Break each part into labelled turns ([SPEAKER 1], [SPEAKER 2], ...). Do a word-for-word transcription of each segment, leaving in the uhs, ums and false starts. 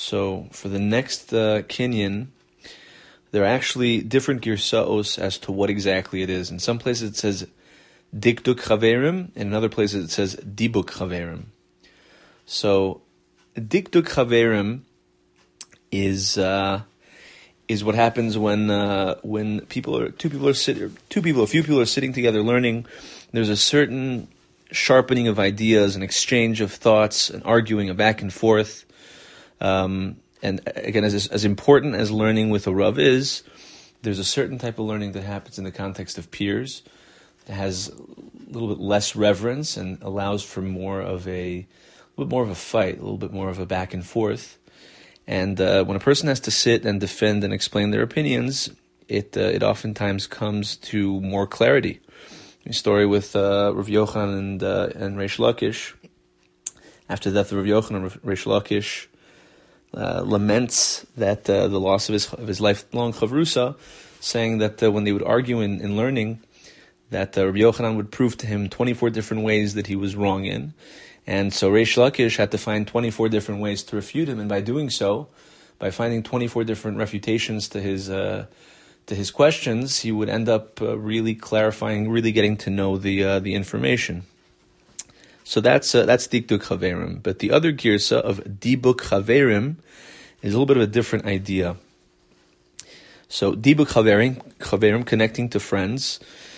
[SPEAKER 1] So for the next uh, kinyan, there are actually different girsaos as to what exactly it is. In some places it says dikduk chaverim, and in other places it says dibuk chaverim. So dikduk chaverim is uh, is what happens when uh, when people are two people are sitting two people a few people are sitting together learning. There's a certain sharpening of ideas, an exchange of thoughts, an arguing, a back and forth. Um, and again, as as important as learning with a Rav is, there's a certain type of learning that happens in the context of peers that has a little bit less reverence and allows for more of a, a little bit more of a fight, a little bit more of a back and forth. And uh, when a person has to sit and defend and explain their opinions, it uh, it oftentimes comes to more clarity. A story with uh, Rav Yochanan and uh, and Reish Lakish. After the death of Rav Yochanan, Reish Lakish uh, laments that uh, the loss of his of his lifelong chavrusa, saying that uh, when they would argue in, in learning, that uh, Rav Yochanan would prove to him twenty-four different ways that he was wrong in. And so Reish Lakish had to find twenty-four different ways to refute him, and by doing so, by finding twenty-four different refutations to his uh, to his questions, he would end up uh, really clarifying, really getting to know the uh, the information. So that's uh, that's dikduk chaverim. But the other girsa of dibuk chaverim is a little bit of a different idea. So dibuk chaverim, chaverim, connecting to friends.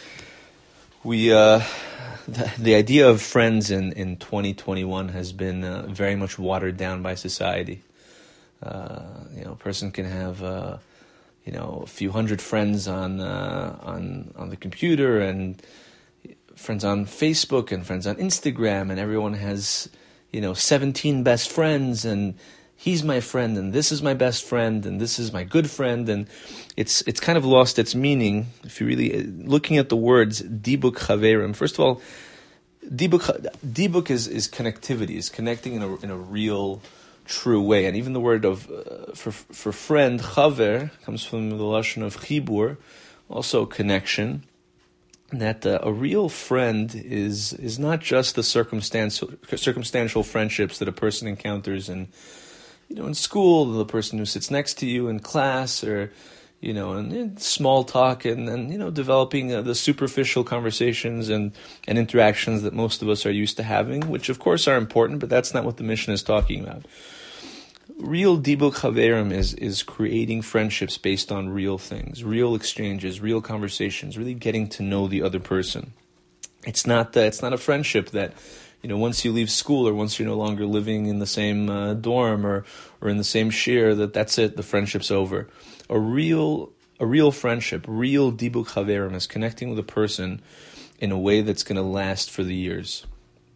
[SPEAKER 1] We uh, the, the idea of friends in, in twenty twenty-one has been uh, very much watered down by society. Uh, you know, a person can have uh, you know a few hundred friends on uh, on on the computer, and friends on Facebook, and friends on Instagram, and everyone has you know seventeen best friends, and he's my friend, and this is my best friend, and this is my good friend, and it's it's kind of lost its meaning. If you really looking at the words dibuk chaverim, first of all, dibuk dibuk is, is connectivity, is connecting in a in a real, true way, and even the word of uh, for for friend chaver comes from the lashon of chibur, also connection. That uh, a real friend is is not just the circumstantial circumstantial friendships that a person encounters in you know in school, the person who sits next to you in class, or you know in, in small talk, and, and you know developing uh, the superficial conversations and, and interactions that most of us are used to having, which of course are important, but that's not what the mission is talking about. Real dibuk chaverim is is creating friendships based on real things, real exchanges, real conversations, really getting to know the other person. It's not uh, it's not a friendship that you know once you leave school or once you're no longer living in the same uh, dorm or or in the same shir, that that's it, the friendship's over. A real a real friendship, real dibuk chaverim is connecting with a person in a way that's going to last for the years.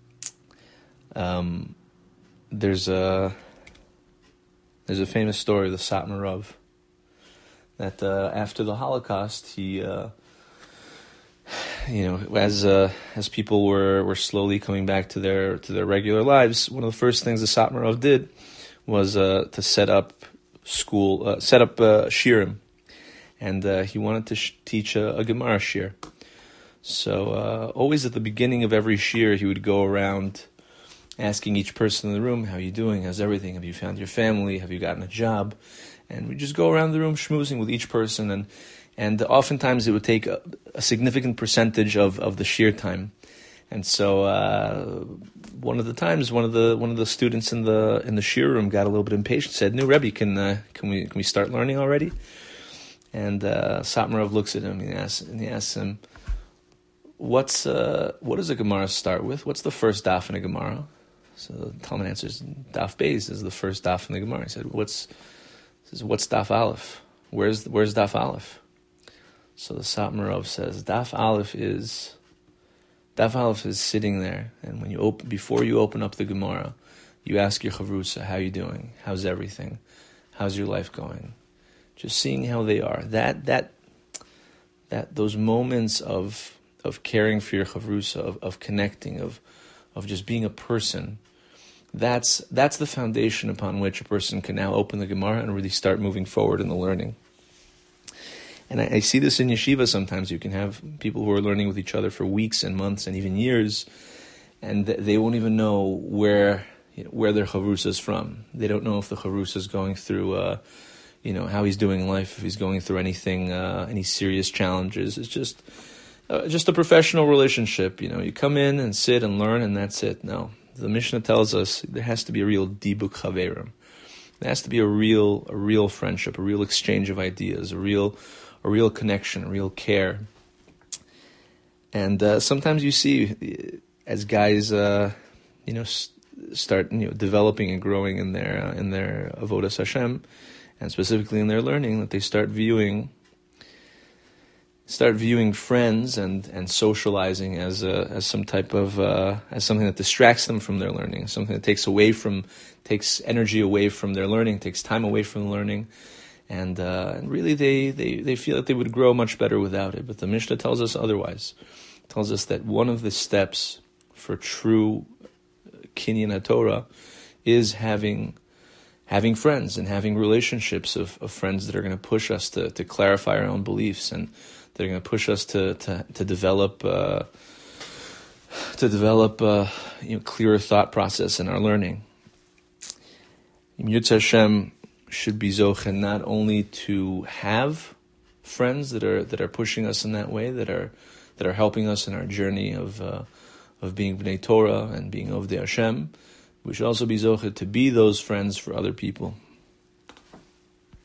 [SPEAKER 1] Um, there's a There's a famous story of the Satmar Rav, that uh, after the Holocaust, he, uh, you know, as uh, as people were, were slowly coming back to their to their regular lives, one of the first things the Satmar Rav did was uh, to set up school, uh, set up uh, shirim, and uh, he wanted to sh- teach a, a Gemara shir. So uh, always at the beginning of every shir, he would go around asking each person in the room, how are you doing? How's everything? Have you found your family? Have you gotten a job? And we just go around the room schmoozing with each person. And and oftentimes it would take a, a significant percentage of, of the shir time. And so uh, one of the times, one of the one of the students in the in the shir room got a little bit impatient, said, "No, Rebbe, can uh, can we can we start learning already?" And uh, Satmar Rav looks at him and he asks, and he asks him, "What's uh, what does a Gemara start with? What's the first daf in a Gemara?" So the Talmud answers, Daf Beis is the first daf in the Gemara. He said, what's says, what's Daf Aleph? Where's where's Daf Aleph? So the Satmar Rav says, Daf Aleph is Daf Aleph is sitting there, and when you open before you open up the Gemara, you ask your chavrusa, how you doing? How's everything? How's your life going? Just seeing how they are. That that that those moments of of caring for your chavrusa, of, of connecting, of of just being a person. That's that's the foundation upon which a person can now open the Gemara and really start moving forward in the learning. And I, I see this in yeshiva sometimes. You can have people who are learning with each other for weeks and months and even years, and th- they won't even know where you know, where their chavrusa is from. They don't know if the chavrusa is going through, uh, you know, how he's doing in life, if he's going through anything, uh, any serious challenges. It's just, uh, just a professional relationship. You know, you come in and sit and learn, and that's it. No, the Mishnah tells us there has to be a real dibuk chaverim. There has to be a real, a real friendship, a real exchange of ideas, a real, a real connection, a real care. And uh, sometimes you see, as guys, uh, you know, start you know developing and growing in their uh, in their avodas Hashem, and specifically in their learning, that they start viewing, start viewing friends and, and socializing as a, as some type of uh, as something that distracts them from their learning, something that takes away from takes energy away from their learning, takes time away from the learning, and uh, and really they, they, they feel that they would grow much better without it. But the Mishnah tells us otherwise. It tells us that one of the steps for true Kinyan HaTorah is having having friends and having relationships of, of friends that are going to push us to, to clarify our own beliefs, and that are going to push us to to, to develop uh, to develop uh, you know clearer thought process in our learning. Yirtzeh Hashem should be zoche not only to have friends that are that are pushing us in that way, that are that are helping us in our journey of uh, of being Bnei Torah and being Ovdei Hashem. We should also be zoche to be those friends for other people.